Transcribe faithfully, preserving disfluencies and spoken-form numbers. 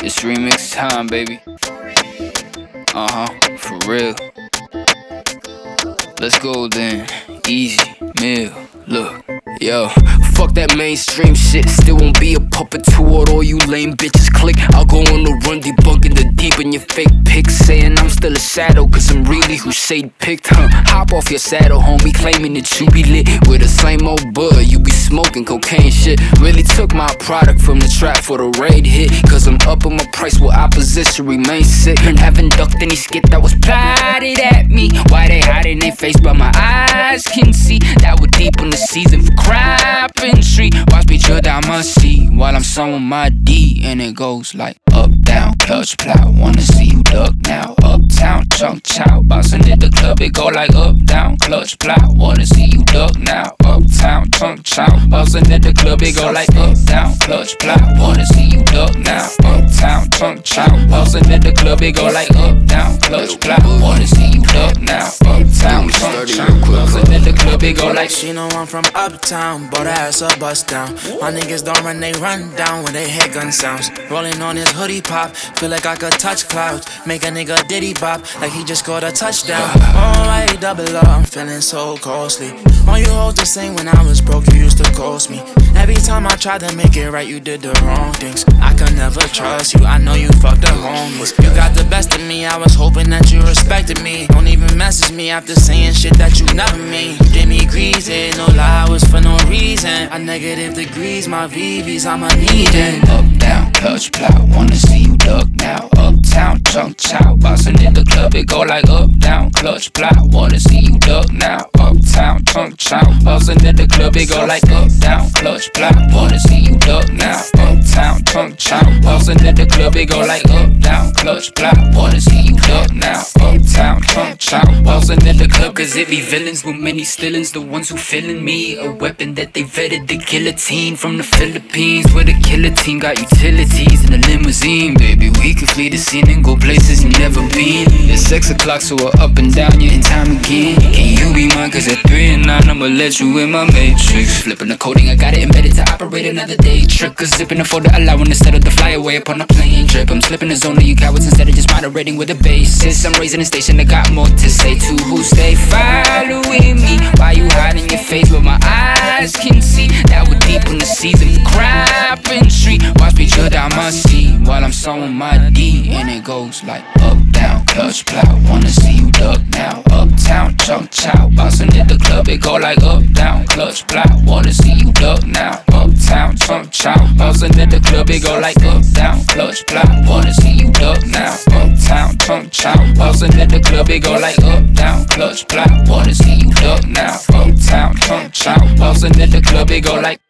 It's remix time, baby. Uh-huh, for real. Let's go then. Easy, Mill, look. Yo, fuck that mainstream shit. Still won't be a puppet to what all you lame bitches click. I'll go on the run, debunking the deep in your fake pics, saying I'm still a shadow, cause I'm really who Shade picked, huh? Hop off your saddle, homie, claiming that you be lit with the same old bud. You be smoking cocaine shit. Really took my product from the trap for the raid hit, cause I'm upping my price while opposition remains sick. And haven't ducked any skit that was plotted at me. Why they hiding their face but my eyes can see that we're deep in the season for carpentry. Watch me drill down my seat while I'm sewing my D, and it goes like up, down, clutch, plow. Wanna see you duck now. Uptown, chunk, chow. Bouncing at the club, it go like up, down, clutch, plow. Wanna see you duck now. Uptown, chunk, chow. Bouncing at the club, it go like up, down, clutch, plow. Wanna see you duck now. Uptown, chunk, chow. Bouncing at the club, it go like up, down, clutch, plow. Wanna see you duck now. Uptown, chunk, chow. Bouncing at the club, it go like. She know I'm from uptown, but her ass a bust down. My niggas don't run, they run down when they hear gun sounds. Rolling on his hoodie pop, feel like I could touch clouds. Make a nigga diddy bop, like he just scored a touchdown. Alright, double up, I'm feeling so costly. All you hoes the same when I was broke, you used to cost me. Every time I tried to make it right, you did the wrong things. I could never trust you, I know you fucked the homies. You got the best of me, I was hoping that you respected me. Don't even message me after saying shit that you never mean. Give me greasy, no lie, was for no reason. I negative degrees, my V Vs, I'ma need it. Up, down, clutch, plow. Wanna see you duck now. Uptown, chunk, chow. Bouncing in the club, it go like up, down, clutch, plow. Wanna see you duck now. Uptown, chunk, chow. Bouncing in the club, it go like up, down, clutch, plow. Wanna see you duck now. Uptown, chunk, chow. Bouncing in the club, it go like up, down, clutch, plow. Wanna see you duck now. Uptown, chunk, chow. Bouncing in the club, cause it be villains with many stillings. The ones who feeling me, a weapon that they vetted. The guillotine from the Philippines, where the killer team got utilities in a limousine. Baby, we can flee the scene and go places you've never been. It's six o'clock, so we're up and down, you're in time again. Can you be mine? Cause at three and nine, I'ma let you in my matrix. Flipping the coding, I got it embedded to operate another day. Trick, zipping the folder, allowing instead of the fly away upon a plane trip. I'm slipping the zone of you cowards instead of just moderating with a basis. I'm raising the station, I got more to say to who stay following me. Why you hiding your face but my eyes can see that we're deep in the season for carpentry. Watch me drill down my seat while I'm sewing my D, and it goes like up, down, clutch, plow. Wanna see you duck now. Uptown, chunk, chow. Bouncing at the club, it go like up, down, clutch, plow. Wanna see you duck now. Uptown, chunk, chow. Bouncing at the club, it go like up, down, clutch, plow. Wanna see you duck now. Uptown, chunk, chow. Bouncing at the club, it go like up, down, clutch, plow. Wanna see you duck now. Uptown, chunk, chow. Bouncing at the club, it go like.